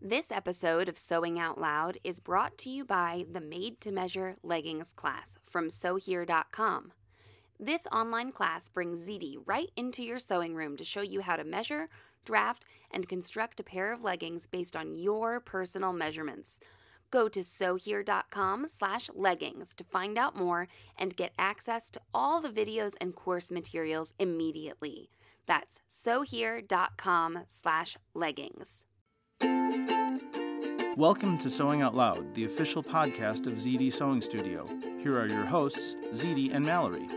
This episode of Sewing Out Loud is brought to you by the Made to Measure Leggings class from SewHere.com. This online class brings ZD right into your sewing room to show you how to measure, draft, and construct a pair of leggings based on your personal measurements. Go to SewHere.com/leggings to find out more and get access to all the videos and course materials immediately. That's SewHere.com/leggings. Welcome to Sewing Out Loud, the official podcast of ZD Sewing Studio. Here are your hosts, ZD and Mallory.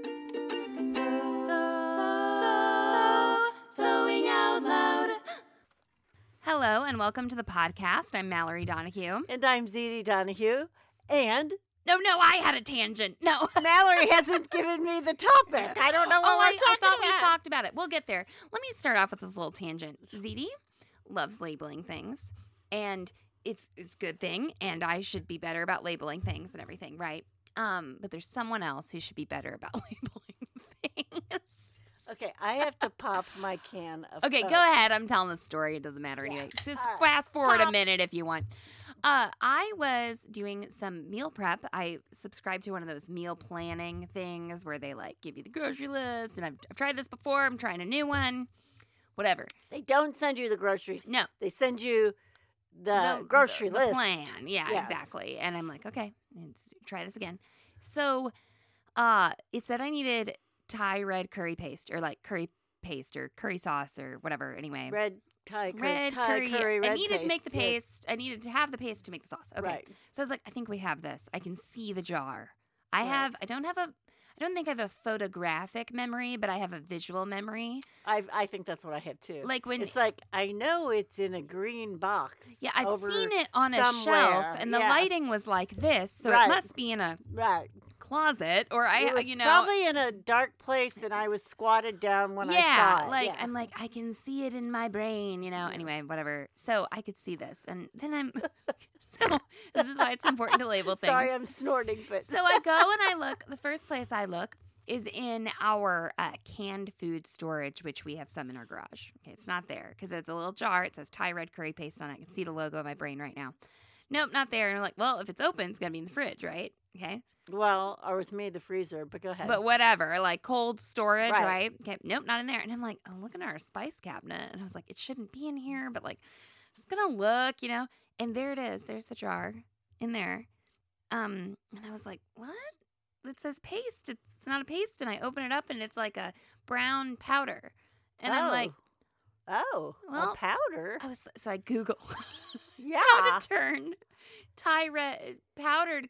Sewing Out Loud. Hello and welcome to the podcast. I'm Mallory Donahue. And I'm ZD Donahue. And No, I had a tangent. No. Mallory hasn't given me the topic. I don't know what we're talking I thought about. we talked about it. We'll get there. Let me start off with this little tangent. ZD loves labeling things, and it's a good thing, and I should be better about labeling things and everything, right? But there's someone else who should be better about labeling things. Okay, I have to pop my can of Okay, Coke. go ahead. I'm telling the story. It doesn't matter anyway. Just All right. fast forward a Pop. minute if you want. I was doing some meal prep. I subscribed to one of those meal planning things where they like give you the grocery list, and I've tried this before. I'm trying a new one. Whatever. They don't send you the groceries. No. They send you the grocery the list. plan. Yeah, Yes. exactly. And I'm like, okay, let's try this again. So it said I needed Thai red curry paste or like curry paste or curry sauce or whatever. Anyway. Red Thai Red curry. I needed to make the paste. paste. I needed to have the paste to make the sauce. Okay. Right. So I was like, I think we have this. I can see the jar. I don't think I have a photographic memory, but I have a visual memory. I think that's what I have too. Like when it's like I know it's in a green box. Yeah, I've over seen it on a somewhere. shelf, and the Yes. lighting was like this, so Right. it must be in a Right. closet, or It was probably in a dark place, and I was squatted down when I saw it. like I'm like I can see it in my brain, Anyway, whatever. So I could see this, and then I'm. So this is why it's important to label things. Sorry, I'm snorting, but So I go and I look. The first place I look is in our canned food storage, which we have some in our garage. Okay, it's not there because it's a little jar. It says Thai red curry paste on it. I can see the logo in my brain right now. Nope, not there. And I'm like, well, if it's open, it's going to be in the fridge, right? Okay. well, or with me, the freezer. But go ahead. But whatever, like cold storage, Right. right? Okay, nope, not in there. And I'm like, I'm looking at our spice cabinet, and I was like, it shouldn't be in here, but like, just gonna look, And there it is. There's the jar in there. And I was like, what? It says paste. It's not a paste. And I open it up, and it's like a brown powder. And I'm like, well, well, a powder. so I Google Yeah. how to turn Thai red powdered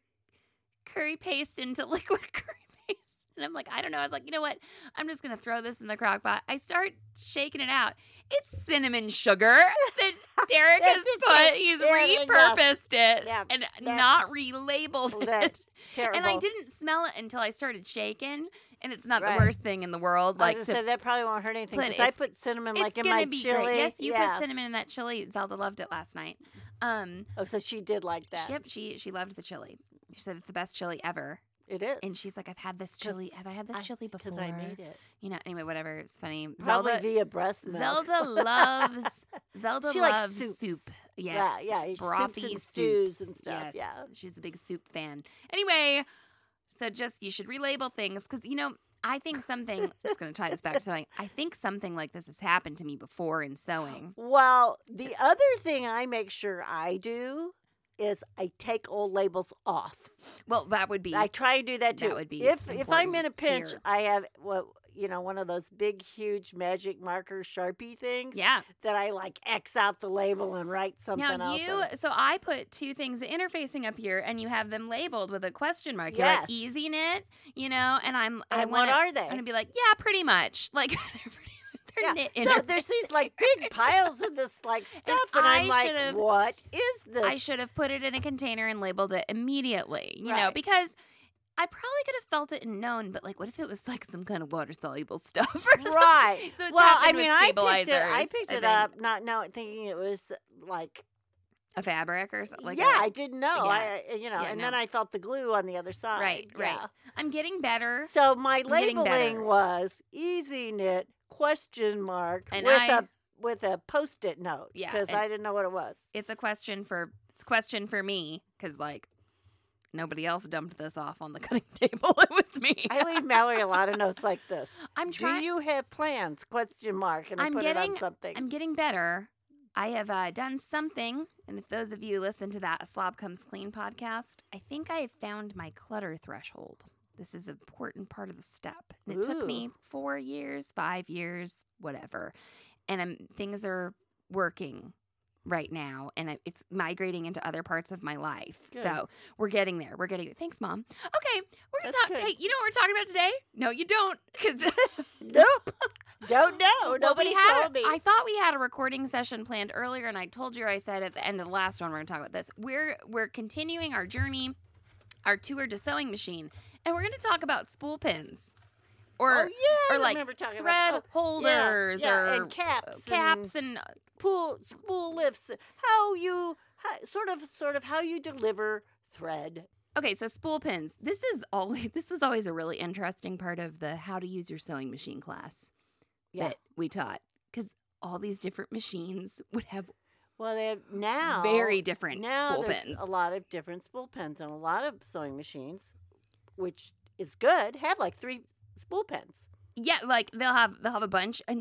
curry paste into liquid curry paste. And I'm like, I don't know. I was like, you know what? I'm just going to throw this in the crock pot. I start shaking it out. It's cinnamon sugar that Derek Yes, has it's put. it. He's Yes. repurposed it Yeah, and that- not relabeled it. That's terrible. And I didn't smell it until I started shaking. And it's not Right. the worst thing in the world. I Like was to gonna say that probably won't hurt anything But because I it's- put cinnamon it's like in gonna my be chili. great. Yes, you yeah. put cinnamon in that chili. Zelda loved it last night. Oh, so she did like that. Yep, she loved the chili. She said it's the best chili ever. It is. And she's like, I've had this chili. Have I had this chili before? Because I made it. Anyway, whatever. It's funny. Probably Zelda via breast milk. Zelda loves She likes loves soups. soup. Yes. Yeah, soups Brothy and stews and soups. stuff, Yes. yeah. She's a big soup fan. Anyway, so just you should relabel things because I think something. I'm just going to tie this back to sewing. I think something like this has happened to me before in sewing. Well, the other thing I make sure I do is I take old labels off. Well, that would be. I try and do that too. That would be if I'm in a important pinch, here. I have one of those big, huge magic marker Sharpie things. Yeah. That I like X out the label and write something Now else. on it. so I put two things interfacing up here, and you have them labeled with a question mark. You're like Yes. easy knit, and I And want what are they? I'm gonna be like, yeah, pretty much. Like they're Yeah. knit No, there's these like big piles of this like stuff, and I'm I like, should've- what is this? I should have put it in a container and labeled it immediately, Right. because I probably could have felt it and known, but like, what if it was like some kind of water soluble stuff or something? Right. So it's well, I happened mean, with I stabilizers. picked it think. up, not thinking it was like. A fabric or something like yeah, that. I didn't know. Yeah. And no. then I felt the glue on the other side. Right. Yeah. I'm getting better. So my getting better. labeling was easy knit question mark And with I- a a Post-it note. Yeah, because and- I didn't know what it was. It's a question for me because like nobody else dumped this off on the cutting table. It was me. I leave Mallory a lot of notes like this. I'm Do trying. you have plans? Question mark. And I put it on something. I'm getting better. I have done something, and if those of you listen to that Slob Comes Clean podcast, I think I have found my clutter threshold. This is an important part of the step. And it took me 4 years, 5 years, whatever. And things are working right now, and it's migrating into other parts of my life. Good. So we're getting there. We're getting there. Thanks, Mom. Okay, we're going to That's talk. good. Hey, you know what we're talking about today? No, you don't. Because Nope. Don't know. well, Nobody told me. I thought we had a recording session planned earlier, and I told you, I said at the end of the last one, we're going to talk about this. We're continuing our journey, our tour to sewing machine, and we're going to talk about spool pins. Oh, yeah. I or like remember talking thread about holders yeah, or and caps and spool lifts. How you sort of how you deliver thread. okay, so spool pins. This was always a really interesting part of the how to use your sewing machine class Yeah. that we taught, because all these different machines would have Well, they have now very different spool there's pins. a lot of different spool pins, and a lot of sewing machines, which is good, have like 3 spool pins. Yeah, like they'll have a bunch. And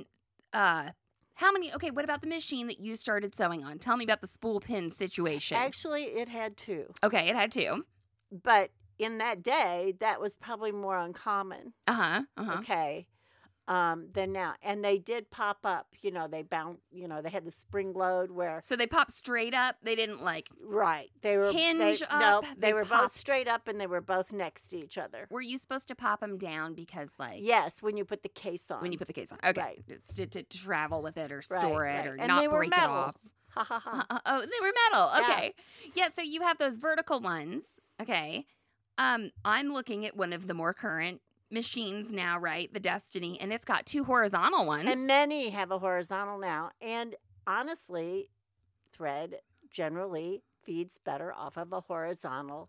how many? Okay, what about the machine that you started sewing on? Tell me about the spool pin situation. Actually, it had 2, Okay, it had 2. but in that day, that was probably more uncommon. Okay. Than now, and they did pop up. They bound. They had the spring load where So they popped straight up. They didn't like. right they were Hinge they, up, No, they they were pop- both straight up, and they were both next to each other. Were you supposed to pop them down because like Yes, when you put the case on. when you put the case on? Okay, Right. It's to travel with it or Right, store it right. or And not they were break metals. it off. Ha ha ha. Oh, they were metal. Yeah. Okay. Yeah, so you have those vertical ones. Okay. I'm looking at one of the more current machines now, right? The Destiny, and it's got 2 horizontal ones. And many have a horizontal now. And honestly, thread generally feeds better off of a horizontal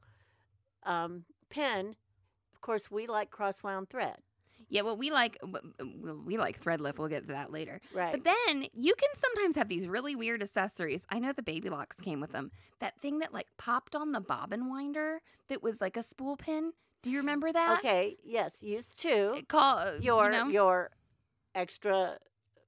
pin. Of course, we like cross-wound thread. Yeah, well, we like thread lift. We'll get to that later. Right. But then you can sometimes have these really weird accessories. I know the Baby Locks came with them. That thing that like popped on the bobbin winder that was like a spool pin. Do you remember that? Okay. Yes. Used to It your extra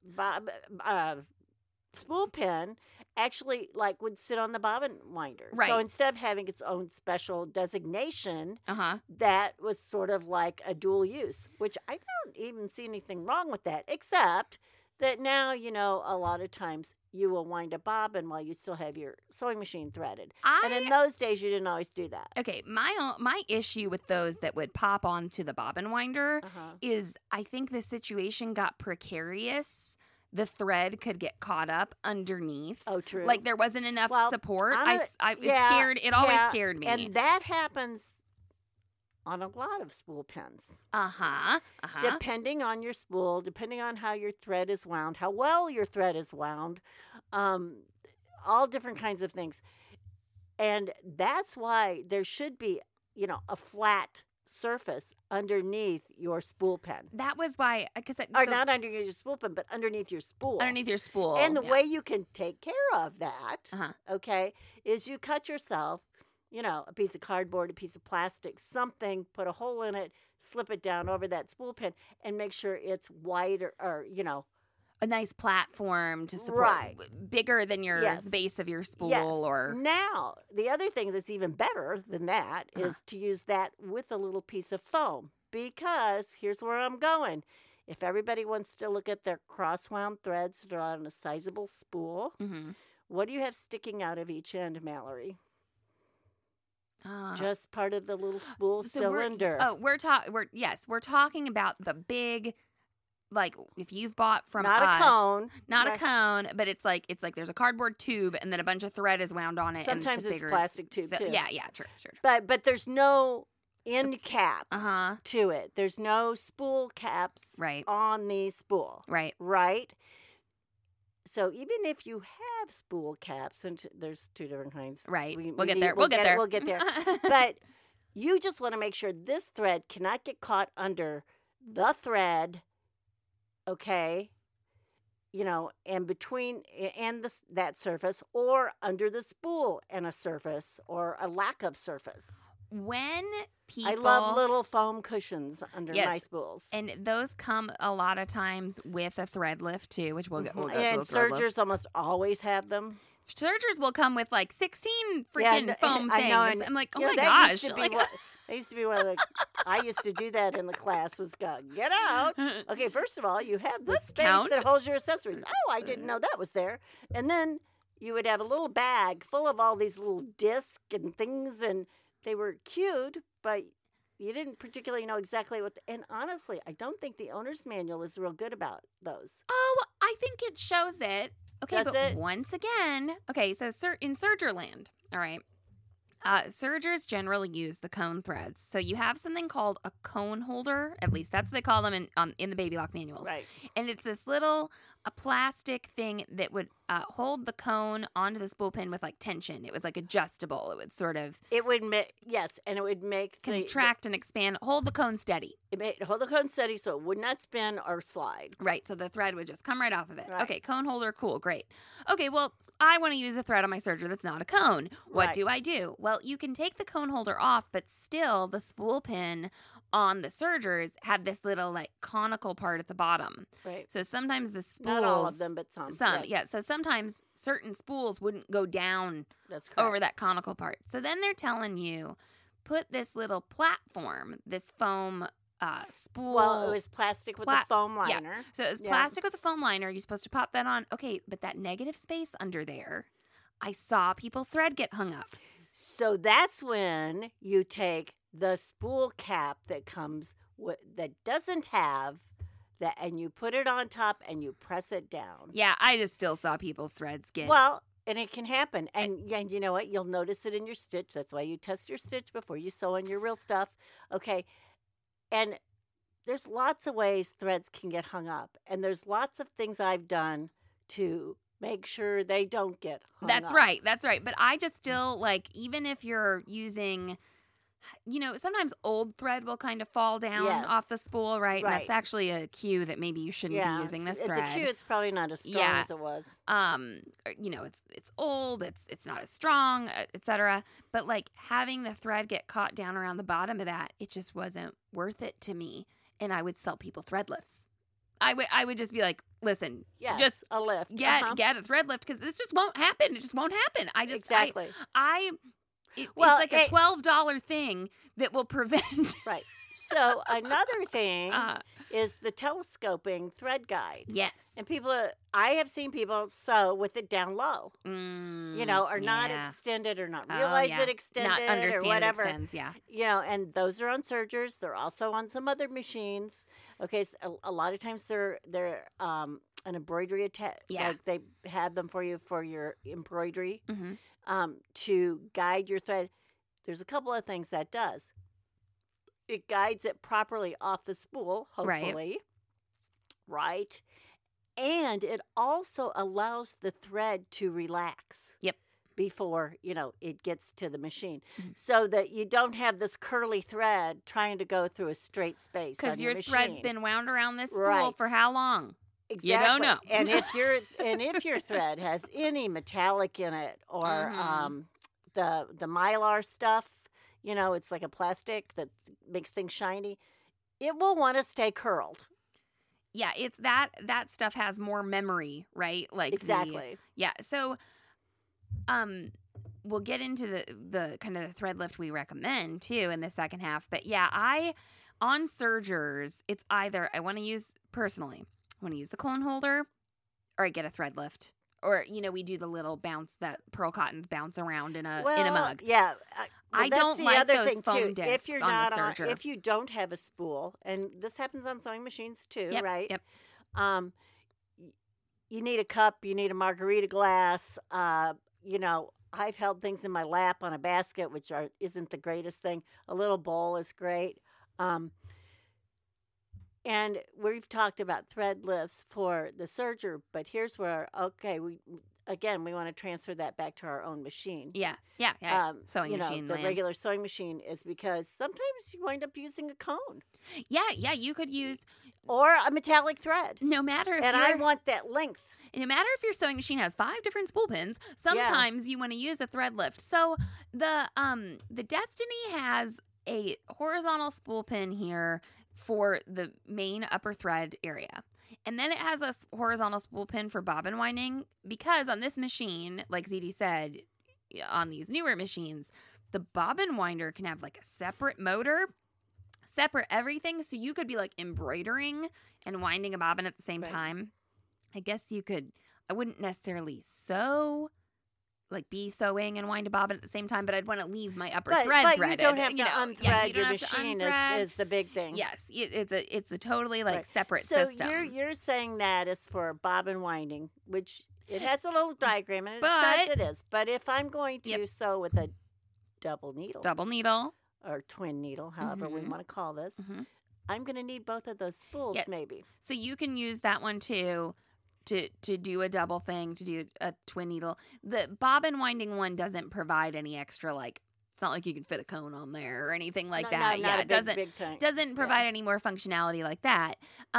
spool pin actually like would sit on the bobbin winder. Right. So instead of having its own special designation, Uh-huh. that was sort of like a dual use, which I don't even see anything wrong with that, except that now, a lot of times you will wind a bobbin while you still have your sewing machine threaded. And in those days, you didn't always do that. Okay, my issue with those that would pop onto the bobbin winder Uh-huh. is I think the situation got precarious. The thread could get caught up underneath. Oh, true. Like there wasn't enough Well, support. yeah, It always yeah, scared me. And that happens on a lot of spool pins. Uh-huh. Depending on your spool, depending on how your thread is wound, how well your thread is wound, all different kinds of things. And that's why there should be, a flat surface underneath your spool pin. That was why, because Or not underneath your spool pin, but underneath your spool. underneath your spool. And the yeah. way you can take care of that, Uh-huh. okay, is you cut yourself, a piece of cardboard, a piece of plastic, something, put a hole in it, slip it down over that spool pin, and make sure it's wider or a nice platform to support, Right. bigger than your Yes. base of your spool Yes. or Now, the other thing that's even better than that is to use that with a little piece of foam, because here's where I'm going. If everybody wants to look at their cross-wound threads that are on a sizable spool, Mhm. what do you have sticking out of each end, Mallory? Uh, Just part of the little spool so cylinder. We're talking about the big, like if you've bought from Not us, a cone. not Right. a cone, but it's like there's a cardboard tube and then a bunch of thread is wound on it. Sometimes and it's bigger, plastic tube, so- too. Yeah, true. But there's no end caps Uh-huh. to it. There's no spool caps Right. on the spool. Right. Right? So even if you have spool caps, and there's 2 different kinds. Right. We- We'll get we- there. We'll get there. We'll get there. But you just want to make sure this thread cannot get caught under the thread, okay? and between and that surface, or under the spool and a surface, or a lack of surface. When people, I love little foam cushions under my Yes, spools. and those come a lot of times with a thread lift too, which we'll go And thread lift. sergers almost always have them. Sergers will come with like 16 Yeah, freaking foam I things. know, and, I'm like, oh you know, my that gosh. used to be Like, that used to be one of the. I used to do that in the class. Was go, get out. Okay, first of all, you have the Let's space count. that holds your accessories. Oh, I didn't know that was there. And then you would have a little bag full of all these little discs and things, and they were cute, but you didn't particularly know exactly what. And honestly, I don't think the owner's manual is real good about those. oh, I think it shows it. Okay, Does but it? once again, okay, so in Sergerland, all right, sergers generally use the cone threads. So you have something called a cone holder. At least that's what they call them in the Baby Lock manuals. Right. And it's this little a plastic thing that would hold the cone onto the spool pin with like tension. It was like adjustable. It would sort of It would make and it would make contract and expand, hold the cone steady. It made hold the cone steady so it would not spin or slide. Right, so the thread would just come right off of it. Right. Okay, cone holder, cool, great. Okay, well, I want to use a thread on my serger that's not a cone. What Right. do? Well, you can take the cone holder off, but still the spool pin on the sergers had this little like conical part at the bottom. Right. So sometimes the spools, Not all of them, but some. some, Yes, yeah. So sometimes certain spools wouldn't go down that's correct. over that conical part. So then they're telling you, put this little platform, this foam spool. Well, it was plastic with a foam yeah. liner. So it was Yeah. plastic with a foam liner. You're supposed to pop that on. Okay, but that negative space under there, I saw people's thread get hung up. So that's when you take the spool cap that comes that doesn't have that, and you put it on top and you press it down. Yeah, I just still saw people's threads get. Well, and it can happen. And you know what? You'll notice it in your stitch. That's why you test your stitch before you sew on your real stuff. Okay. And there's lots of ways threads can get hung up. And there's lots of things I've done to make sure they don't get hung That's up. right. That's right. But I just still like, even if you're using, sometimes old thread will kind of fall down Yes. off the spool, right? And that's Right. actually a cue that maybe you shouldn't be using this thread. It's a cue. It's probably not as strong Yeah. as it was. It's old, it's not as strong, etc. But like having the thread get caught down around the bottom of that, it just wasn't worth it to me. And I would sell people thread lifts. I would just be like, listen, Yes, just a lift. get Uh-huh. get a thread lift because this just won't happen. It just won't happen. Exactly. It's Well, like a $12 thing that will prevent. Right. So another thing uh, is the telescoping thread guide. yes. And I have seen people sew with it down low, or not yeah. extend it, or not Oh, realize yeah. it extended, Not understand or whatever. it extends, yeah. And those are on sergers. They're also on some other machines. Okay, so a lot of times they're an embroidery attach. Yeah. Like they have them for you for your embroidery. hmm To guide your thread. There's a couple of things that does. It guides it properly off the spool, Right. hopefully. Right. And it also allows the thread to relax. Yep. Before, it gets to the machine. Mhm. So that you don't have this curly thread trying to go through a straight space. Because on your your thread's machine. been wound around this spool Right. for how long? Exactly. don't know. And if your thread has any metallic in it, or Mhm. the mylar stuff, it's like a plastic that makes things shiny, it will want to stay curled. Yeah, it's that stuff has more memory, right? Like Exactly. yeah. So we'll get into the kind of the thread lift we recommend too in the second half. But yeah, on sergers, it's either I want to use the cone holder, or I get a thread lift. Or, we do the little bounce that pearl cottons bounce around in a mug. Yeah. I that's don't the like other those thing, foam too. discs If you're on the not serger. if you don't have a spool, and this happens on sewing machines too, Yep, right? yep. You need a cup, you need a margarita glass. I've held things in my lap on a basket, which isn't the greatest thing. A little bowl is great. And we've talked about thread lifts for the serger, but here's where, again, we want to transfer that back to our own machine. Yeah. Sewing machine the land. regular sewing machine is because sometimes you wind up using a cone Yeah, you could use or a metallic thread. no matter if I want that length. no matter if your sewing machine has 5 different spool pins, sometimes you want to use a thread lift. So the Destiny has a horizontal spool pin here for the main upper thread area. And then it has a horizontal spool pin for bobbin winding because on this machine, like ZD said, on these newer machines, the bobbin winder can have like a separate motor, separate everything. So you could be like embroidering and winding a bobbin at the same time. I guess you could, I wouldn't necessarily be sewing and wind a bobbin at the same time, but I'd want to leave my upper thread threaded. But you don't have to unthread your machine is the big thing. Yes, it's a totally separate so system. So you're saying that is for bobbin winding, which it has a little diagram and it says it is. But if I'm going to sew with a double needle or twin needle, however we want to call this, I'm going to need both of those spools maybe. So you can use that one too. To do a double thing, to do a twin needle. The bobbin winding one doesn't provide any extra, it's not like you can fit a cone on there or anything like that. Not it doesn't provide any more functionality like that.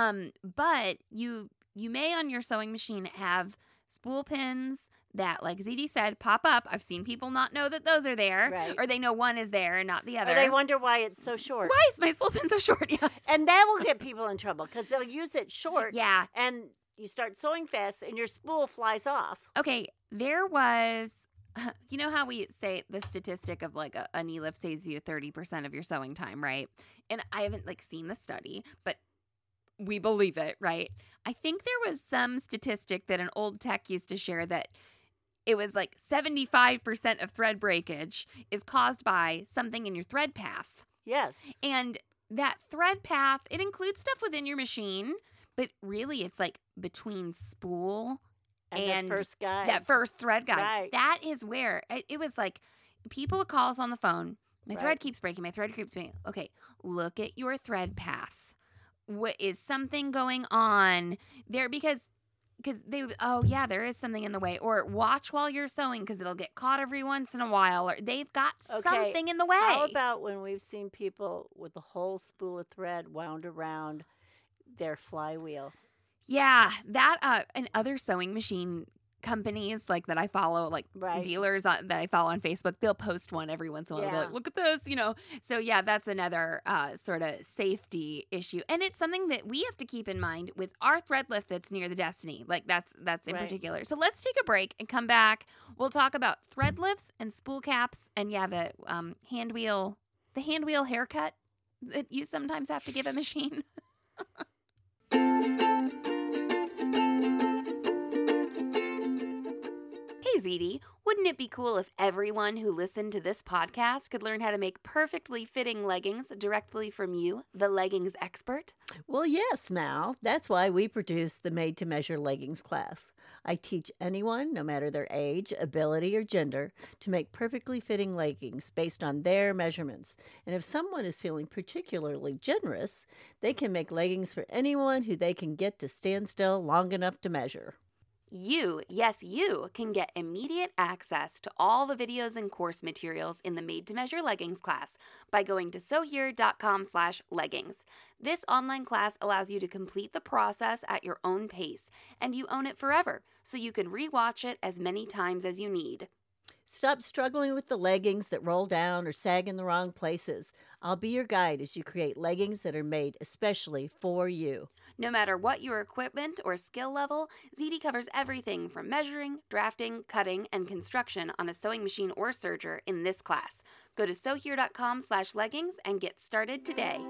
But you may on your sewing machine have spool pins that, like ZD said, pop up. I've seen people not know that those are there, or they know one is there and not the other. Or they wonder why it's so short. Why is my spool pin so short? Yes. And that will get people in trouble because they'll use it short. Yeah. And you start sewing fast and your spool flies off. Okay, there was, you know how we say the statistic of a knee lift saves you 30% of your sewing time, right? And I haven't seen the study, but we believe it, right? I think there was some statistic that an old tech used to share that it was 75% of thread breakage is caused by something in your thread path. Yes. And that thread path, it includes stuff within your machine, but really it's between spool and that first thread guide. Right. That is where it was people would call us on the phone. My thread keeps breaking. My thread keeps breaking. Okay, look at your thread path. What is something going on there? Because they, there is something in the way. Or watch while you're sewing because it'll get caught every once in a while. Or they've got something in the way. How about when we've seen people with the whole spool of thread wound around their flywheel? Yeah, that and other sewing machine companies that I follow, dealers that I follow on Facebook, they'll post one every once in a while. They'll look at this, So yeah, that's another sort of safety issue, and it's something that we have to keep in mind with our thread lift that's near the Destiny. That's in particular. So let's take a break and come back. We'll talk about thread lifts and spool caps, and the hand wheel haircut that you sometimes have to give a machine. Hey ZD, wouldn't it be cool if everyone who listened to this podcast could learn how to make perfectly fitting leggings directly from you, the leggings expert? Well, yes, Mal. That's why we produce the Made to Measure leggings class. I teach anyone, no matter their age, ability, or gender, to make perfectly fitting leggings based on their measurements. And if someone is feeling particularly generous, they can make leggings for anyone who they can get to stand still long enough to measure. You can get immediate access to all the videos and course materials in the Made to Measure leggings class by going to sewhere.com/leggings. This online class allows you to complete the process at your own pace, and you own it forever, so you can rewatch it as many times as you need. Stop struggling with the leggings that roll down or sag in the wrong places. I'll be your guide as you create leggings that are made especially for you. No matter what your equipment or skill level, ZD covers everything from measuring, drafting, cutting, and construction on a sewing machine or serger in this class. Go to sewhere.com/leggings and get started today.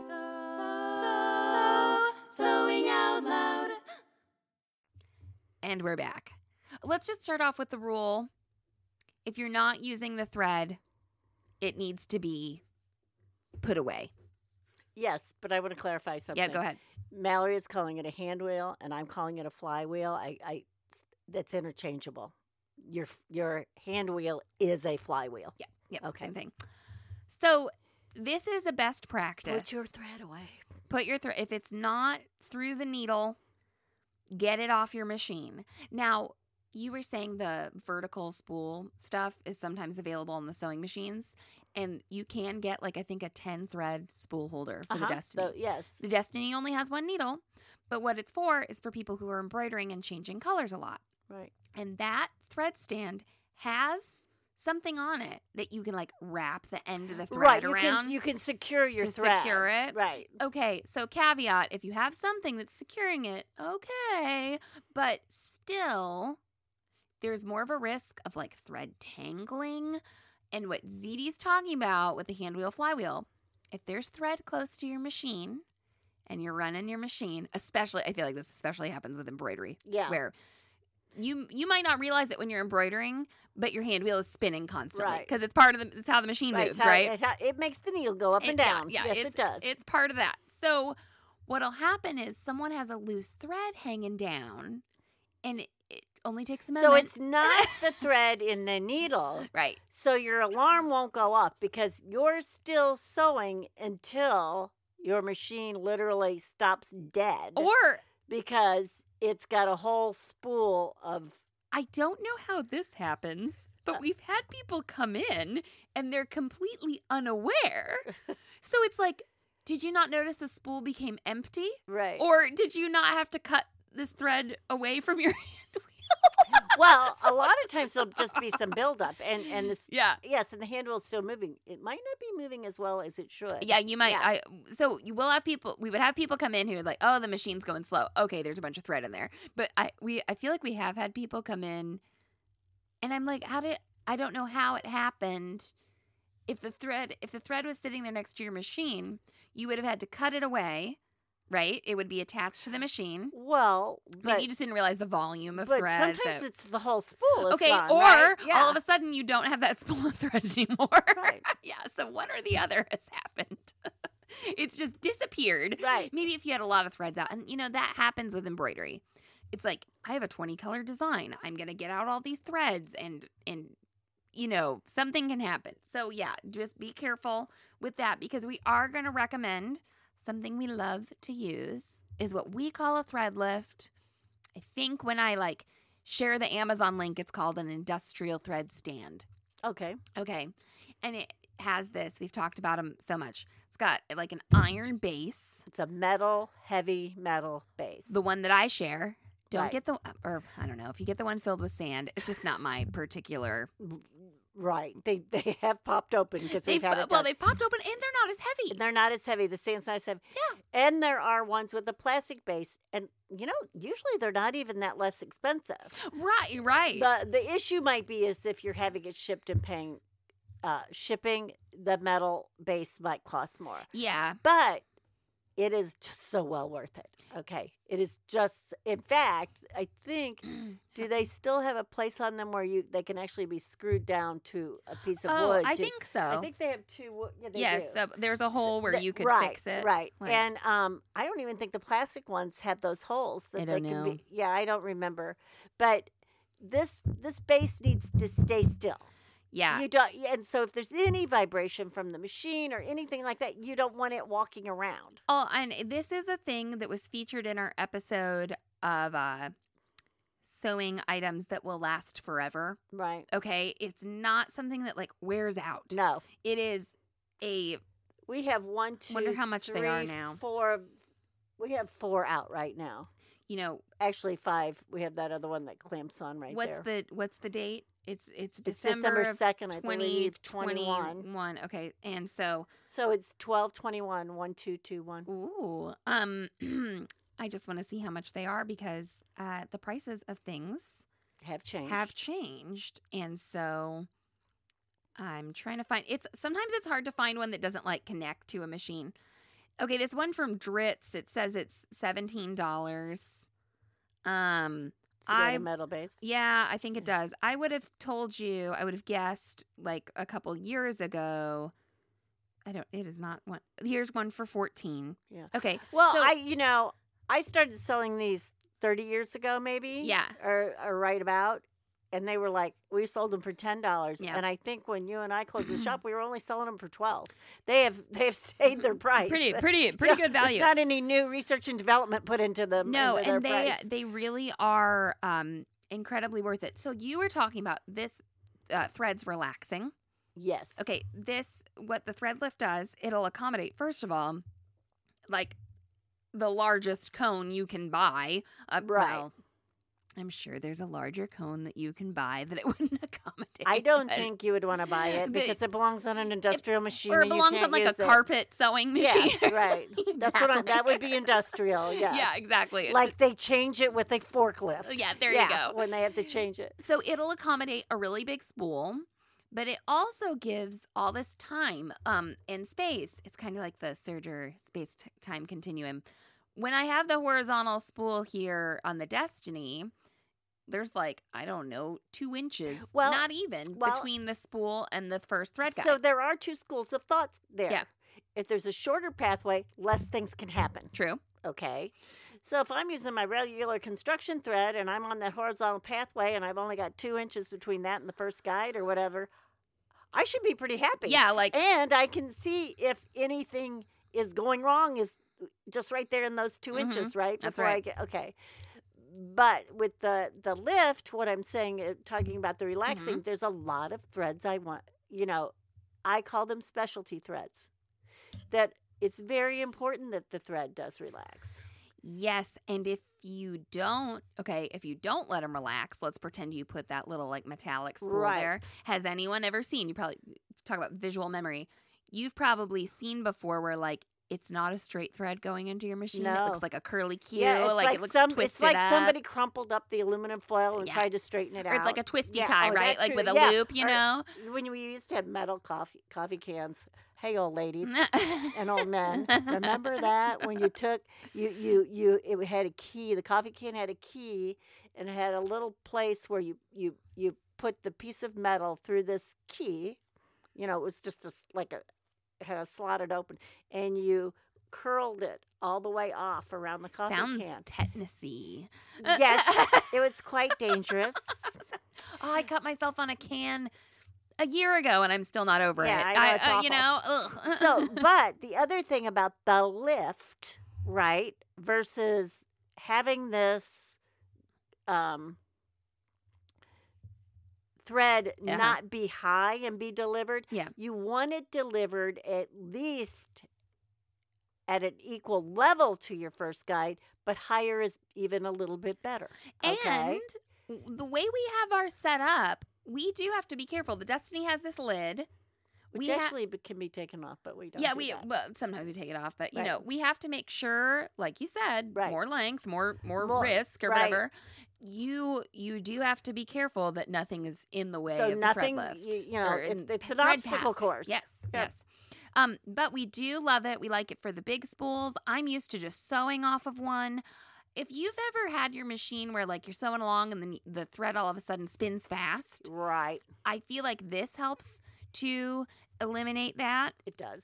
Sewing out loud. And we're back. Let's just start off with the rule. If you're not using the thread, it needs to be put away. Yes, but I want to clarify something. Yeah, go ahead. Mallory is calling it a hand wheel, and I'm calling it a flywheel. That's interchangeable. Your hand wheel is a flywheel. Yeah, okay. Same thing. So this is a best practice. Put your thread away. Put your thread. If it's not through the needle, get it off your machine. Now, You were saying the vertical spool stuff is sometimes available on the sewing machines, and you can get like I think a 10-thread spool holder for the Destiny. So, yes. The Destiny only has one needle, but what it's for is for people who are embroidering and changing colors a lot. Right. And that thread stand has something on it that you can like wrap the end of the thread around. You can secure your to thread. secure it. Right. Okay, so caveat, if you have something that's securing it, okay, but still there's more of a risk of like thread tangling. And what ZD's talking about with the hand wheel flywheel, if there's thread close to your machine and you're running your machine, especially, I feel like this especially happens with embroidery. Yeah. Where you might not realize it when you're embroidering, but your hand wheel is spinning constantly. Right. Because it's part of it's how the machine moves, right? It makes the needle go up and down. Yeah, yes, it does. It's part of that. So what'll happen is someone has a loose thread hanging down, and it only takes a moment. So it's not the thread in the needle. Right. So your alarm won't go off because you're still sewing until your machine literally stops dead. Or because it's got a whole spool of... I don't know how this happens, but we've had people come in and they're completely unaware. So it's like, did you not notice the spool became empty? Right. Or did you not have to cut this thread away from your hand wheel? Well, a lot of times there'll just be some buildup, and this. Yeah. Yes, and the hand wheel's still moving. It might not be moving as well as it should. Yeah, you might. Yeah. So you will have people. We would have people come in who are like, "Oh, the machine's going slow." Okay, there's a bunch of thread in there. But I feel like we have had people come in, and I'm like, I don't know how it happened. If the thread was sitting there next to your machine, you would have had to cut it away. Right? It would be attached to the machine. Well, Maybe you just didn't realize the volume of but thread. sometimes it's the whole spool is okay, gone, or right? Yeah. all of a sudden you don't have that spool of thread anymore. Right. Yeah, so one or the other has happened. It's just disappeared. Right. Maybe if you had a lot of threads out. And, that happens with embroidery. It's like, I have a 20-color design. I'm going to get out all these threads and something can happen. So, yeah, just be careful with that because we are going to recommend something we love to use is what we call a thread lift. I think when I share the Amazon link, it's called an industrial thread stand. Okay. And it has this. We've talked about them so much. It's got like an iron base. It's a heavy metal base. The one that I share. Don't Right. get or I don't know. If you get the one filled with sand, it's just not my particular. Right. They have popped open because we've had it done. They've popped open and they're not as heavy. They're not as heavy. The sand's not as heavy. Yeah. And there are ones with a plastic base. And, usually they're not even that less expensive. Right. The issue might be is if you're having it shipped and paying shipping, the metal base might cost more. Yeah. But it is just so well worth it. Okay. It is just, in fact, I think, do they still have a place on them where they can actually be screwed down to a piece of wood? I think so. I think they have two. Yeah, they yes, do. so there's a hole where you could fix it. Right. Like- And I don't even think the plastic ones have those holes that I they don't can know. be. Yeah, I don't remember. But this base needs to stay still. Yeah. You don't, and so if there's any vibration from the machine or anything like that, you don't want it walking around. Oh, and this is a thing that was featured in our episode of sewing items that will last forever. Right. Okay, it's not something that wears out. No. It is We have 1, 2, Wonder how much they are 3, now. 4. We have 4 out right now. Actually 5. We have that other one that clamps on right there. What's the date? It's December December 2nd, I believe, 21. 21. Okay, and so So it's 12/21, 12/21. ooh, I just want to see how much they are because the prices of things Have changed. and so I'm trying to find. Sometimes it's hard to find one that doesn't connect to a machine. Okay, this one from Dritz, it says it's $17. So they have a metal base. Yeah, I think it does. I would have guessed a couple years ago. It is not one. Here's one for 14. Yeah. Okay. Well, so, I started selling these 30 years ago, maybe. Yeah. Or right about. And they were we sold them for $10. Yeah. And I think when you and I closed the shop, we were only selling them for $12. They have stayed their price. Pretty good value. There's not any new research and development put into them. No, into and their price. they really are incredibly worth it. So you were talking about this thread's relaxing. Yes. Okay, what the thread lift does, it'll accommodate, first of all, like the largest cone you can buy. Right. Well, I'm sure there's a larger cone that you can buy that it wouldn't accommodate. I don't think you would want to buy it because it belongs on an industrial machine. Or it and you belongs can't on like a use it. carpet sewing machine. Yes, right. That's what that would be industrial. Yes. Yeah, exactly. Like they change it with a forklift. Yeah, there you go. When they have to change it. So it'll accommodate a really big spool, but it also gives all this time and space. It's kind of like the Serger space-time continuum. When I have the horizontal spool here on the Destiny, there's like, I don't know, 2 inches, not even, between the spool and the first thread guide. So there are 2 schools of thought there. Yeah. If there's a shorter pathway, less things can happen. True. Okay. So if I'm using my regular construction thread and I'm on that horizontal pathway and I've only got 2 inches between that and the first guide or whatever, I should be pretty happy. Yeah, like... And I can see if anything is going wrong is just right there in those 2 inches, right? That's Before right. Okay. But with the lift, what I'm saying, talking about the relaxing, there's a lot of threads I want. I call them specialty threads. That it's very important that the thread does relax. Yes, and if you don't let them relax, let's pretend you put that little like metallic spool there. Has anyone ever seen, you probably talk about visual memory, you've probably seen before where like it's not a straight thread going into your machine. No. It looks like a curly Q. Yeah, it looks twisted it's like up. somebody crumpled up the aluminum foil and tried to straighten it out. Or it's like a twisty tie, right? Like true. with a loop, you know? When we used to have metal coffee cans. Hey, old ladies and old men. Remember that? When you took, it had a key. The coffee can had a key and it had a little place where you put the piece of metal through this key. It was just it had a slotted open, and you curled it all the way off around the coffee can. Sounds tetanusy. Yes, it was quite dangerous. Oh, I cut myself on a can a year ago, and I'm still not over it. I know, it's awful. Ugh. So, but the other thing about the lift, right, versus having this thread not be high and be delivered. Yeah. You want it delivered at least at an equal level to your first guide, but higher is even a little bit better. Okay? And the way we have ours set up, we do have to be careful. The Destiny has this lid. Which actually can be taken off, but we don't. Yeah, do that. well, sometimes we take it off, but Right. we have to make sure, like you said, Right. more length, more risk or right. whatever. You do have to be careful that nothing is in the way So of nothing, the thread lift. it's an thread obstacle path. course. Yes, Yep. yes. But we do love it. We like it for the big spools. I'm used to just sewing off of one. If you've ever had your machine where like you're sewing along and then the thread all of a sudden spins fast, Right. I feel like this helps to eliminate that. It does.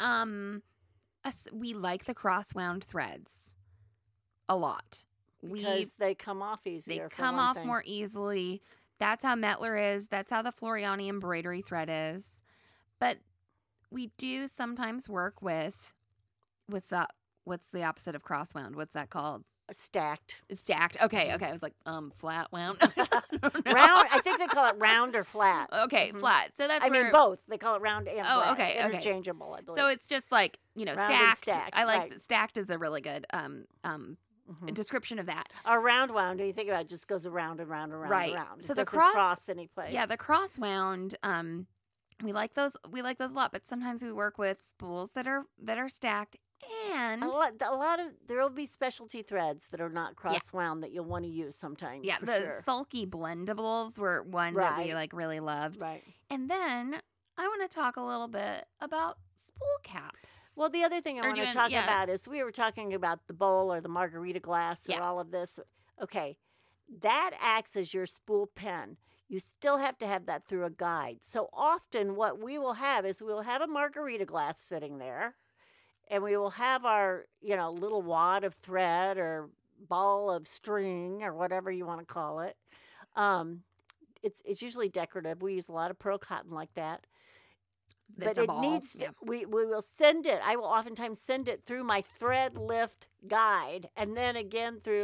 We like the cross-wound threads a lot. Because they come off easier. They come off more easily. That's how Mettler is. That's how the Floriani embroidery thread is. But we do sometimes work with what's the opposite of cross-wound? What's that called? Stacked. Stacked. Okay. I was like, flat wound. Round. I think they call it round or flat. Okay, flat. So that's I mean both. They call it round and flat. okay. Interchangeable, I believe. So it's just like, Round and stacked. stacked, I like right. stacked is a really good description of that. A round wound, when you think about it, just goes around and round and round Right. and round. So It the doesn't cross- cross any place. Yeah, the cross wound, we like those a lot, but sometimes we work with spools that are stacked and a lot of there will be specialty threads that are not cross wound that you'll want to use sometimes. yeah, for the sure. sulky blendables were one that we Right. like really loved. Right. And then I want to talk a little bit about spool caps. Well, the other thing I Or want to doing- talk yeah. about is we were talking about the bowl or the margarita glass or Yeah. all of this. Okay, that acts as your spool pen. You still have to have that through a guide. So often what we will have is we will have a margarita glass sitting there and we will have our, little wad of thread or ball of string or whatever you want to call it. It's usually decorative. We use a lot of pearl cotton like that. That's but a it ball. needs to, Yeah. we will send it. I will oftentimes send it through my thread lift guide, and then again through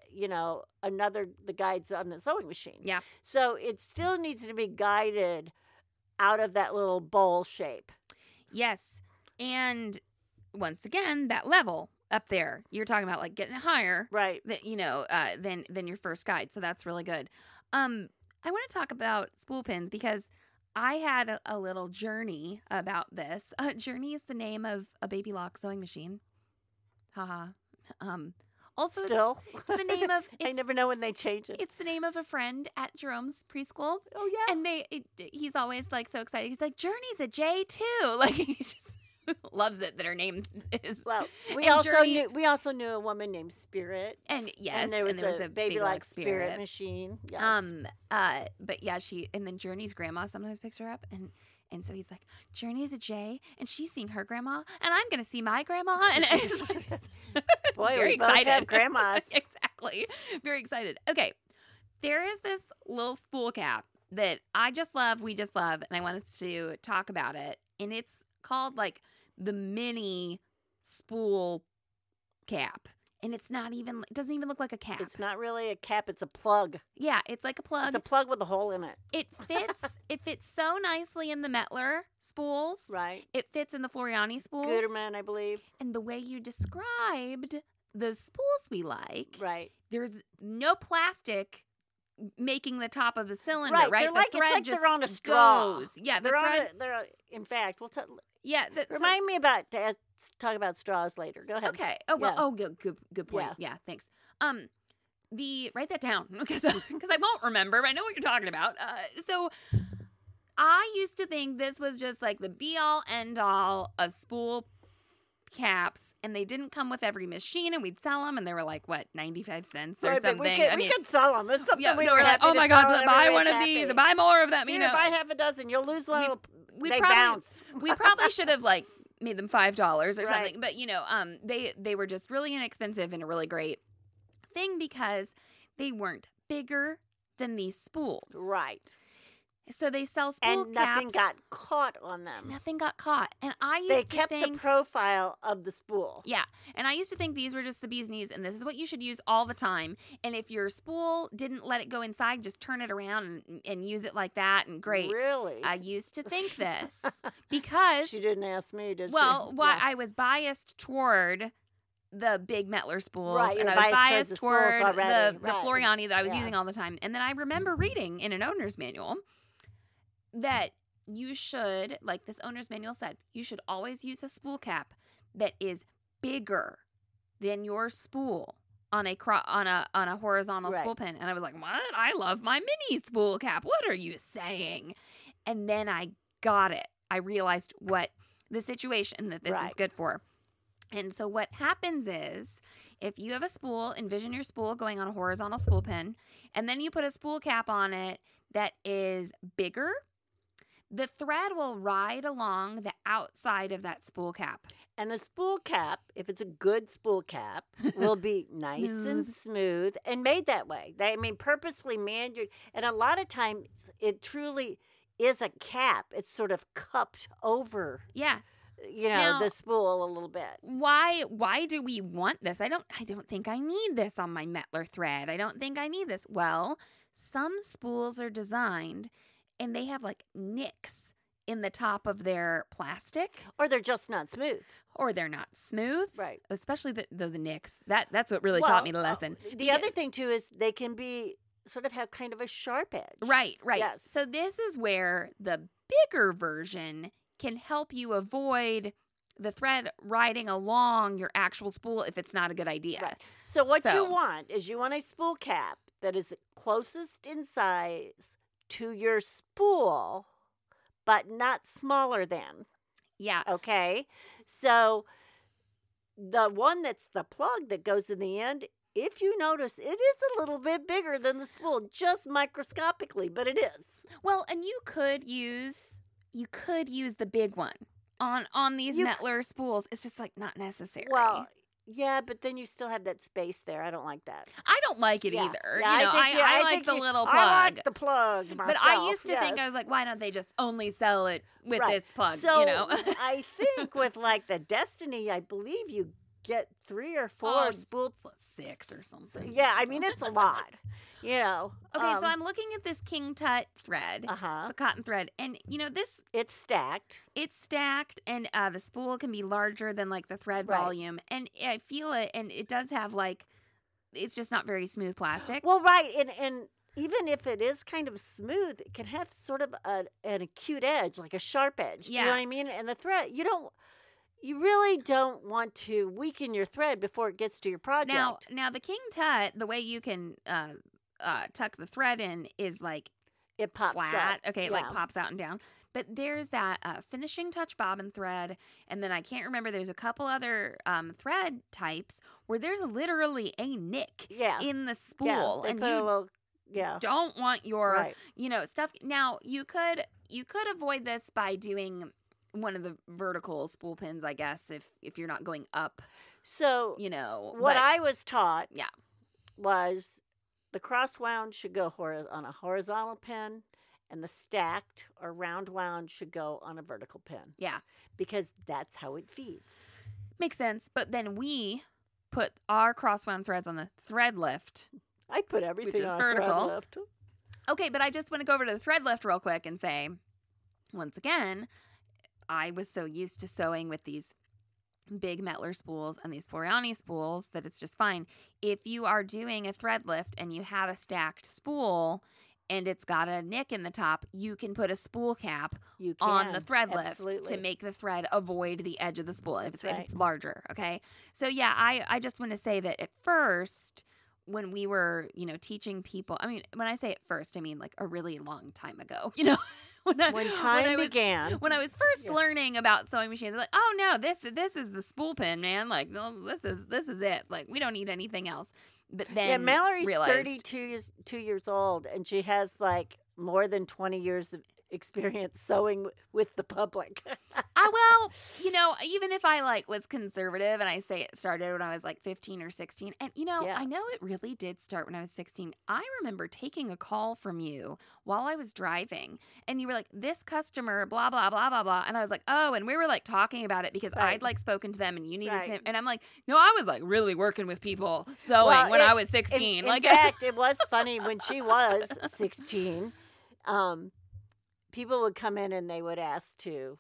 the guides on the sewing machine. Yeah. So it still needs to be guided out of that little bowl shape. Yes. And once again, that level up there, you're talking about like getting it higher, Right. than your first guide. So that's really good. I want to talk about spool pins because I had a little journey about this. Journey is the name of a Baby Lock sewing machine. Haha. Also, Still, it's the name of. I never know when they change it. It's the name of a friend at Jerome's preschool. Oh yeah. And he's always like so excited. He's like, Journey's a J too. Like he just loves it that her name is. Well, we and also Journey- knew a woman named Spirit. And yes, and there was a Baby Lock Lock Spirit machine. Yes. But yeah, and then Journey's grandma sometimes picks her up, and so he's like, Journey's a J, and she's seeing her grandma, and I'm gonna see my grandma, and it's like, Boy, very we both excited. have grandmas. Exactly, very excited. Okay, there is this little spool cap that I just love, we just love, and I want us to talk about it, and it's called like the mini spool cap. And it doesn't even look like a cap. It's not really a cap, it's a plug. Yeah, it's like a plug. It's a plug with a hole in it. It fits so nicely in the Mettler spools. Right. It fits in the Floriani spools. Gutermann, I believe. And the way you described the spools we like, Right. there's no plastic making the top of the cylinder, Right. right? They're The thread like just they're on a straw. goes. Yeah, the They're thread. in fact, we'll Yeah. remind me about talk about straws later. Go ahead. Okay. Oh well. Yeah. Oh, good point. Yeah. Thanks. Write that down because I won't remember. But I know what you're talking about. So I used to think this was just like the be all end all of spool caps, and they didn't come with every machine, and we'd sell them, and they were like what 95 cents or Right, but something. we could sell them. It's something yeah, we no, were we're like, happy oh to my sell, god, and buy everybody's one of happy. these, buy more of them. Here, buy half a dozen. You'll lose one. we they probably bounce. we probably should have like made them $5 or Right. something, but they were just really inexpensive and a really great thing because they weren't bigger than these spools. Right. So they sell spool And caps. nothing got caught on them. Nothing got caught. And I used They to kept think the profile of the spool. yeah, and I used to think these were just the bee's knees, and this is what you should use all the time. And if your spool didn't let it go inside, just turn it around and use it like that, and great. Really? I used to think this because, She didn't ask me, did well, she? why Yeah. I was biased toward the big Mettler spools, Right, and you're I was biased biased towards the spools toward already, the right. Floriani that I was Yeah. using all the time. And then I remember reading in an owner's manual that you should, like this owner's manual said, you should always use a spool cap that is bigger than your spool on a horizontal Right. spool pin. And I was like, what? I love my mini spool cap. What are you saying? And then I got it. I realized what the situation that this is Right. good for. And so what happens is if you have a spool, envision your spool going on a horizontal spool pin, and then you put a spool cap on it that is bigger, the thread will ride along the outside of that spool cap. And the spool cap, if it's a good spool cap, will be nice and smooth and made that way. Purposefully manured. And a lot of times it truly is a cap. It's sort of cupped over, Yeah. Now- the spool a little bit. Why do we want this? I don't think I need this on my Mettler thread. I don't think I need this. Well, some spools are designed and they have like nicks in the top of their plastic, Or they're just not smooth. or they're not smooth. Right. Especially the nicks. That's what really taught me the Well, lesson. The other thing, too, is they can be sort of have kind of a sharp edge. Right. Yes. So this is where the bigger version can help you avoid the thread riding along your actual spool if it's not a good idea. Right. So what you So- want is you want a spool cap that is closest in size to your spool, but not smaller than. Yeah. Okay? So the one that's the plug that goes in the end, if you notice, it is a little bit bigger than the spool, just microscopically, but it is. Well, and you could use the big one on these You Mettler spools. It's just like not necessary. Well, Yeah, but then you still have that space there. I don't like that. I don't like it Yeah. either. Yeah, you know, I like think the you- little plug. I like the plug myself. But I used to think, I yes. was like, why don't they just only sell it with Right. this plug, So you know? I think with like the Destiny, I believe you get 3 or 4 Oh, spool. 6 or something. Yeah, I mean it's a lot. You know. Okay, so I'm looking at this King Tut thread. Uh-huh. It's a cotton thread. And, you know, It's stacked. it's stacked, and the spool can be larger than, like, the thread Right. volume. And I feel it, and it does have, like, it's just not very smooth plastic. Well, right, and even if it is kind of smooth, it can have sort of an acute edge, like a sharp edge. Do you know Yeah. what I mean? And the thread, you really don't want to weaken your thread before it gets to your project. Now the King Tut, the way you can tuck the thread in is, like, It pops flat. up. Okay, it like pops out and down. But there's that finishing touch bobbin thread, and then I can't remember. There's a couple other thread types where there's literally a nick Yeah. in the Yeah, spool, they and put a you little, yeah. don't want your Right. stuff. Now you could avoid this by doing one of the vertical spool pins, I guess, if you're not going up. So What what I was taught Yeah. was the cross wound should go on a horizontal pin, and the stacked or round wound should go on a vertical pin yeah. because that's how it feeds. Makes sense. But then we put our crosswound threads on the thread lift. I put everything is on vertical. A thread lift. Okay, but I just want to go over to the thread lift real quick and say, once again, I was so used to sewing with these big Mettler spools and these Floriani spools that it's just fine. If you are doing a thread lift and you have a stacked spool and it's got a nick in the top, you can put a spool cap You can on the thread lift absolutely. to make the thread avoid the edge of the spool if That's if it's larger, okay? So yeah, I just want to say that at first when we were, teaching people, I mean, when I say at first, I mean like a really long time ago, When time began. When I was first learning about sewing machines, I was like, oh no, this is the spool pin, man. Like, no, this is it. Like, we don't need anything else. But then Mallory's realized, 32 years old, and she has like more than 20 years of experience sewing with the public. well, even if I was conservative and I say it started when I was like 15 or 16, and I know it really did start when I was 16. I remember taking a call from you while I was driving, and you were like, this customer, blah, blah, blah, blah, blah. And I was like, oh, and we were like talking about it because Right. I'd spoken to them and you needed Right. to, and I'm like, no, I was like really working with people sewing when I was 16. In fact, it was funny when she was 16. People would come in and they would ask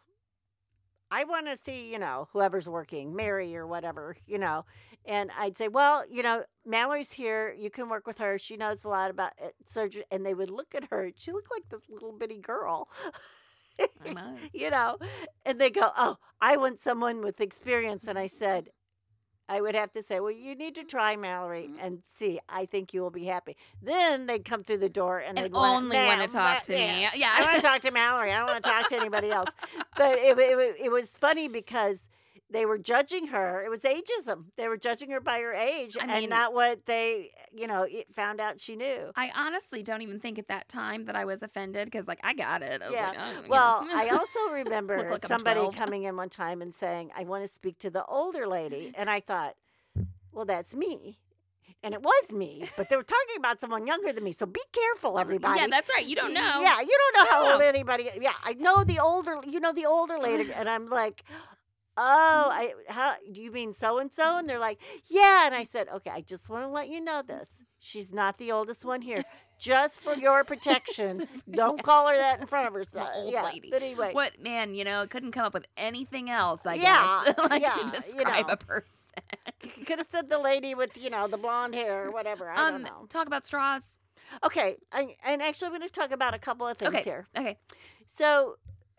I want to see, whoever's working, Mary or whatever, and I'd say, well, Mallory's here. You can work with her. She knows a lot about surgery. And they would look at her. She looked like this little bitty girl, I might. and they go, oh, I want someone with experience. And I said, I would have to say, well, you need to try Mallory and see. I think you will be happy. Then they'd come through the door and they'd only want to talk to me. Yeah. I want to talk to Mallory. I don't want to talk to anybody else. But it was funny because they were judging her. It was ageism. They were judging her by her age and not what they, found out she knew. I honestly don't even think at that time that I was offended because, I got it. I was like, oh, Well, I also remember Look like I'm somebody 12. coming in one time and saying, I want to speak to the older lady. And I thought, well, that's me. And it was me, but they were talking about someone younger than me. So be careful, everybody. Yeah, that's right. You don't know. Yeah, you don't know how No. old anybody. Yeah, I know the older lady, and I'm like, oh, how do you mean so and so? And they're like, yeah. And I said, okay, I just want to let you know this. She's not the oldest one here. Just for your protection, don't call her that in front of her. The old lady. But anyway, What, man, couldn't come up with anything else, I Yeah, guess, yeah, to describe a person. you could have said the lady with the blonde hair or whatever. I don't know. Talk about straws. Okay, and actually, I'm going to talk about a couple of things here. Okay. So,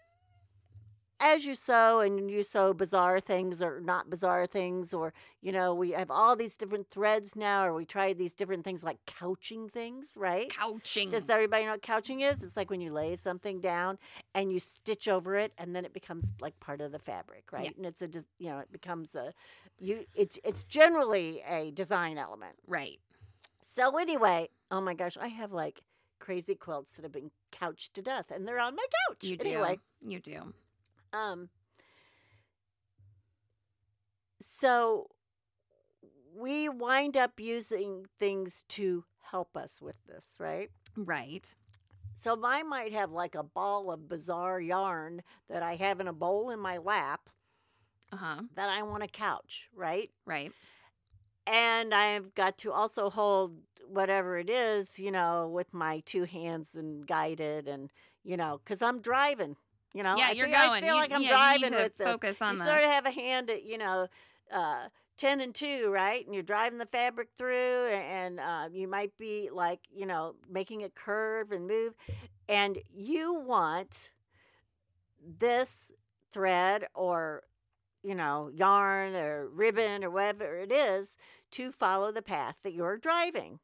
as you sew and you sew bizarre things or not bizarre things, or, we have all these different threads now, or we try these different things like couching things, right? Couching. Does everybody know what couching is? It's like when you lay something down and you stitch over it, and then it becomes like part of the fabric, right? Yeah. And it's it becomes it's generally a design element. Right. So anyway, oh my gosh, I have like crazy quilts that have been couched to death, and they're on my couch. You do. Anyway, You do. so we wind up using things to help us with this, right? Right. So I might have like a ball of bizarre yarn that I have in a bowl in my lap Uh-huh. that I want to couch, right? Right. And I've got to also hold whatever it is, with my two hands and guide it, and, because I'm driving, Yeah, I you're feel, I going. feel You- like I'm yeah, you driving need to with this. focus on You that. sort of have a hand at, 10 and 2, right? And you're driving the fabric through, and you might be like, making it curve and move. And you want this thread or, yarn or ribbon or whatever it is to follow the path that you're driving.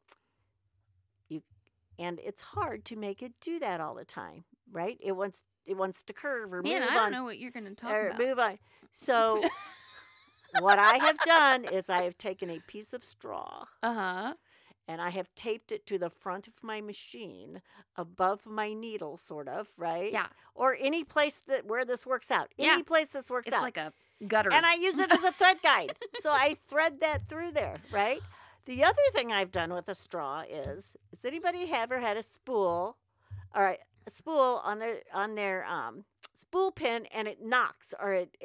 And it's hard to make it do that all the time, right? It wants to curve or Man, move I don't on. know what you're going to talk Or about. move on. So what I have done is I have taken a piece of straw Uh-huh. and I have taped it to the front of my machine above my needle, sort of, right? Yeah. Or any place where this works out. Yeah. Any place this works It's out. like a gutter. And I use it as a thread guide. So I thread that through there, right? The other thing I've done with a straw is anybody ever had a spool or a spool on their spool pin and it knocks or it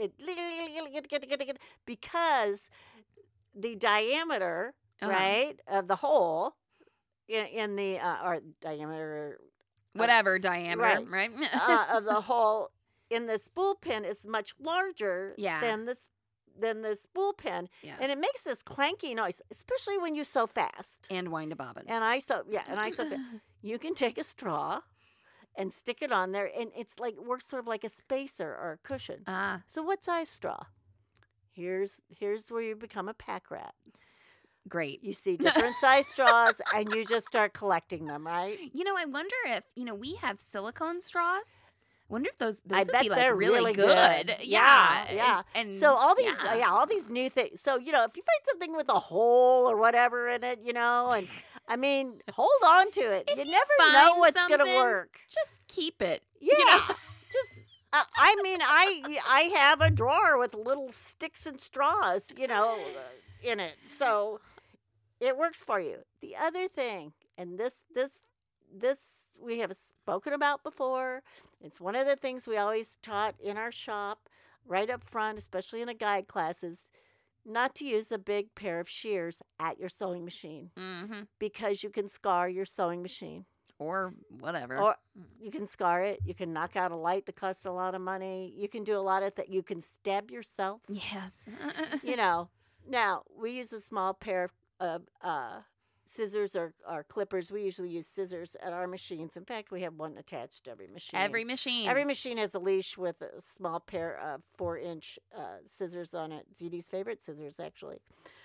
because the diameter, Uh-huh. right, of the hole in the or diameter Whatever diameter, right? of the hole in the spool pin is much larger Yeah. than the spool pin, Yeah. and it makes this clanky noise, especially when you sew fast. And wind a bobbin. And I sew fast. You can take a straw and stick it on there, and it's like works sort of like a spacer or a cushion. Ah, So what size straw? Here's where you become a pack rat. great. You see different size straws, and you just start collecting them, right? I wonder if, we have silicone straws. I wonder if those I would bet be like they're really good. Yeah. Yeah. And So all these, yeah. all these new things. So if you find something with a hole or whatever in it, and I mean, hold on to it. If You you never know find what's gonna something, work. Just keep it. Yeah, just. I mean, I have a drawer with little sticks and straws, in it, so it works for you. The other thing, and this we have spoken about before. It's one of the things we always taught in our shop, right up front, especially in a guide class, is not to use a big pair of shears at your sewing machine Mm-hmm. because you can scar your sewing machine. Or whatever. Or you can scar it. You can knock out a light that costs a lot of money. You can do a lot of things. You can stab yourself. Yes. Now, we use a small pair of scissors or clippers. We usually use scissors at our machines. In fact, we have one attached to every machine. Every machine. Every machine has a leash with a small pair of 4-inch scissors on it. ZD's favorite scissors, actually.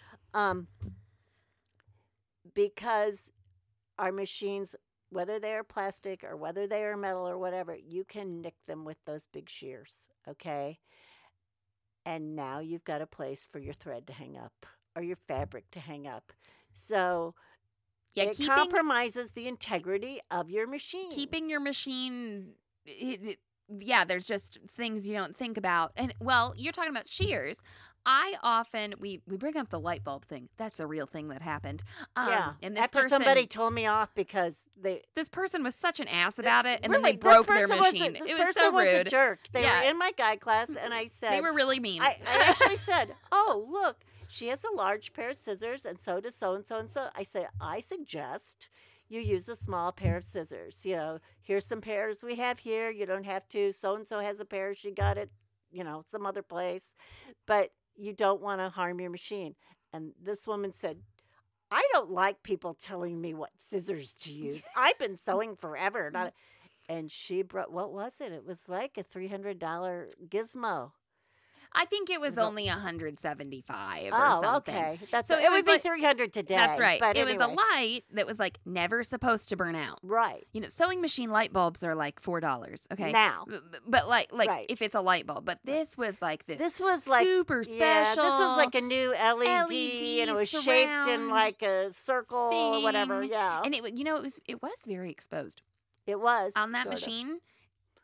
Because our machines, whether they are plastic or whether they are metal or whatever, you can nick them with those big shears, okay? And now you've got a place for your thread to hang up or your fabric to hang up. So yeah, it compromises the integrity of your machine. keeping your machine. Yeah, there's just things you don't think about. And well, you're talking about shears. I often we bring up the light bulb thing. That's a real thing that happened. And this After somebody told me off because this person was such an ass about it, and really, then they broke this their person was machine. this It was person so was a rude. jerk. They Yeah. were in my guide class, and I said They were really mean. I actually said, "Oh, look, she has a large pair of scissors, and so does so and so and so." I said, "I suggest you use a small pair of scissors. Here's some pairs we have here. You don't have to. So and so has a pair. She got it, some other place, but you don't want to harm your machine." And this woman said, "I don't like people telling me what scissors to use. I've been sewing forever." And she brought, what was it? It was like a $300 gizmo. I think it was So- only $175 or Oh, something. okay. So It it would was be like- $300 today. That's right. But it was a anyway. light that was like never supposed to burn out. Right. Sewing machine light bulbs are like $4. Okay. Now. But like Right. if it's a light bulb, but this was like This was like super special. Yeah, this was like a new LED, and it was shaped in surround like a circle or whatever. thing. Yeah, And it was very exposed it was on that sort of. machine.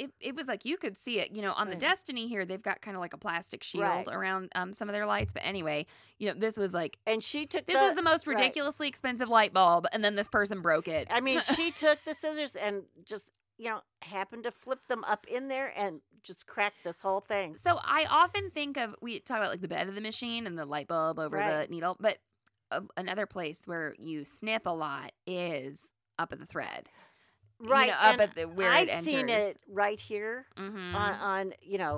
it was like you could see it, on the Right. Destiny here, they've got kind of like a plastic shield Right. around some of their lights. But anyway, this was like, And she took this was the most right. ridiculously expensive light bulb. And then this person broke it. I mean, she took the scissors and just, happened to flip them up in there and just cracked this whole thing. So I often think of, we talk about like the bed of the machine and the light bulb over Right. the needle, but another place where you snip a lot is up at the thread. Right. Up and at the where I've it enters. seen it right here Mhm. on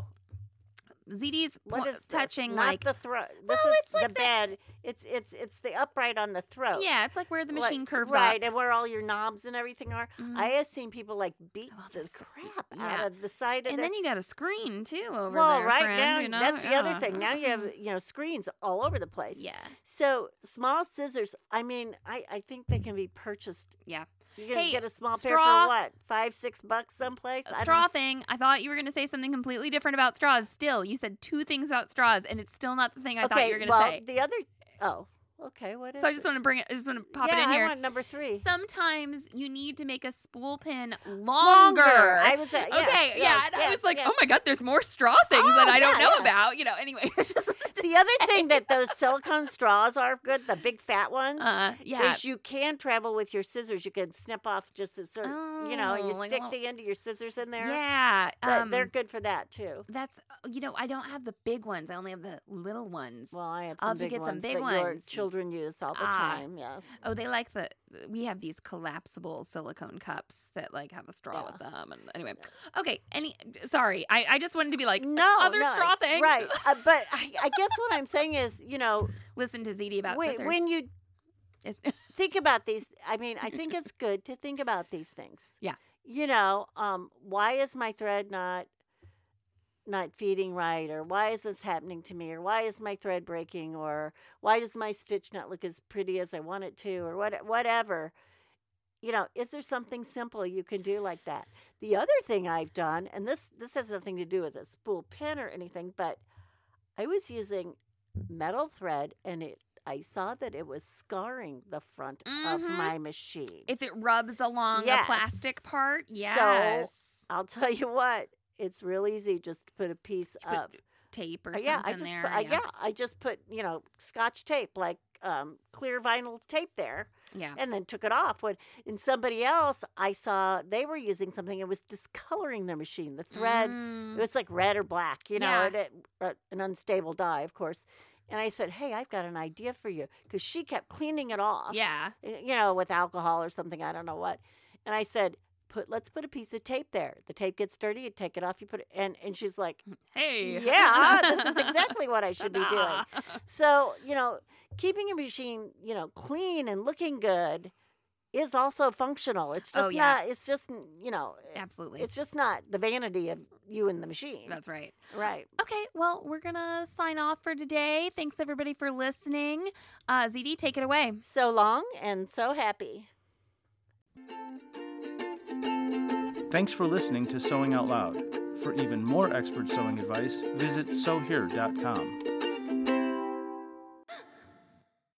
ZD's what is this? touching Not like, the throat. This Well, is it's like the bed. It's the upright on the throat. yeah, it's like where the machine Like, curves right, up. and where all your knobs and everything are. Mhm. I have seen people like beat Oh, the that's so crap yeah. out of the side of And the. then you got a screen too over well, there, right friend, now, that's the other Yeah. thing. Now you have screens all over the place. Yeah. So small scissors. I mean, I think they can be purchased. Yeah. You can Hey, get a small pair straw- for what, $5-6 someplace. A I don't straw thing. I thought you were going to say something completely different about straws. Still, you said two things about straws, and it's still not the thing I thought you were going to well, say. the other. Oh, okay. What is So I it? just want to bring it. I just want to pop yeah, it in here. I want number 3. Sometimes you need to make a spool pin longer. I was at, yes, Okay, yeah, yes, and I was like, yes. oh my god, there's more straw things that I don't yeah, know yeah. about. Anyway, it's just The other thing that those silicone straws are good, the big fat ones, yeah, is you can travel with your scissors. You can snip off just a certain, and you Oh, like stick a little- the end of your scissors in there. yeah. They're good for that too. That's I don't have the big ones. I only have the little ones. Well, I have I'll some have to big get ones some big that your ones. children use all the Ah. time. Yes. Oh, they like we have these collapsible silicone cups that like have a straw Yeah. with them. And anyway, okay. Sorry, I just wanted to be like No, other no, straw thing. right? But I guess what I'm saying is, Listen to ZD about when, scissors. when you It's- think about these, I mean, I think it's good to think about these things. Yeah. Why is my thread not feeding right, or why is this happening to me, or why is my thread breaking, or why does my stitch not look as pretty as I want it to, or whatever. Is there something simple you can do like that? The other thing I've done, and this has nothing to do with a spool pin or anything, but I was using metal thread, and I saw that it was scarring the front of Mhm. my machine. if it rubs along Yes. the plastic part, So, yes. I'll tell you what, it's real easy just to put a piece Put of tape or yeah, something I just there. put, I just put Scotch tape, like clear vinyl tape there, Yeah. and then took it off. And somebody else, I saw they were using something, it was discoloring their machine. The thread, Mm. it was like red or black, Yeah. an unstable dye, of course. And I said, hey, I've got an idea for you, because she kept cleaning it off, Yeah. with alcohol or something, I don't know what. And I said, let's put a piece of tape there. The tape gets dirty, you take it off, you put it, and she's like, Hey. yeah, this is exactly what I should be doing. Ta-da. So, keeping your machine, clean and looking good is also functional. It's just Oh, yeah. not, it's just, Absolutely. it's just not the vanity of you and the machine. That's right. Right. Okay, well, we're going to sign off for today. Thanks, everybody, for listening. ZD, take it away. So long and so happy. Thanks for listening to Sewing Out Loud. For even more expert sewing advice, visit sewhere.com.